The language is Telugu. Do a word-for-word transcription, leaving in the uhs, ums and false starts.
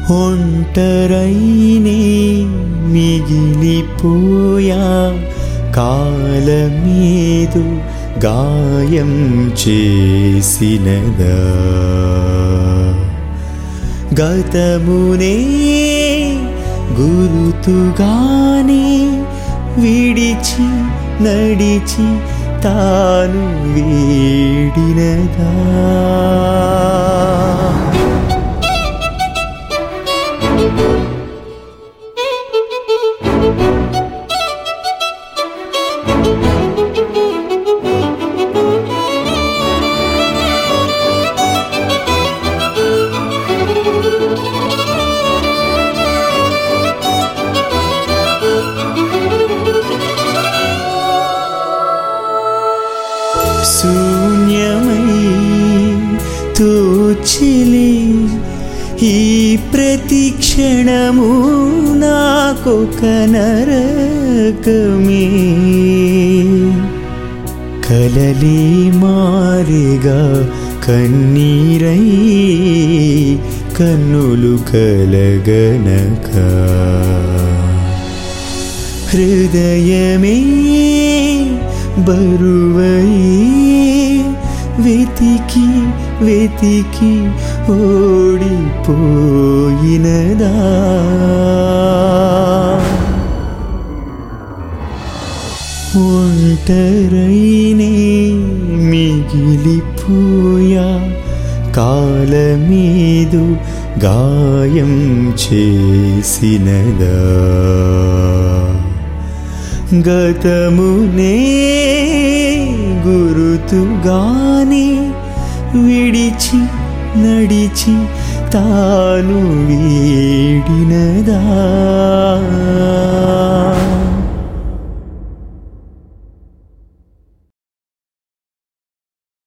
ఒంటరైనే మిగిలిపోయా కాలమేదు గాయం చేసినదా గతమునే గురుతుగానే విడిచి నడిచి తాను వీడినదా శూన్యమై తోచిలే ఈ ప్రతి క్షణము నాకొక నరకమే కలలే మారిగా కన్నీరై కన్నులు కలగనక హృదయమే బరువై వెతికి వెతికి ఓడిపోయినదా ఒంటరైనే మిగిలిపోయా కాలమేదు గాయం చేసినదా గతమునే గురుతుగానే విడిచి నడిచి తాను వీడినదా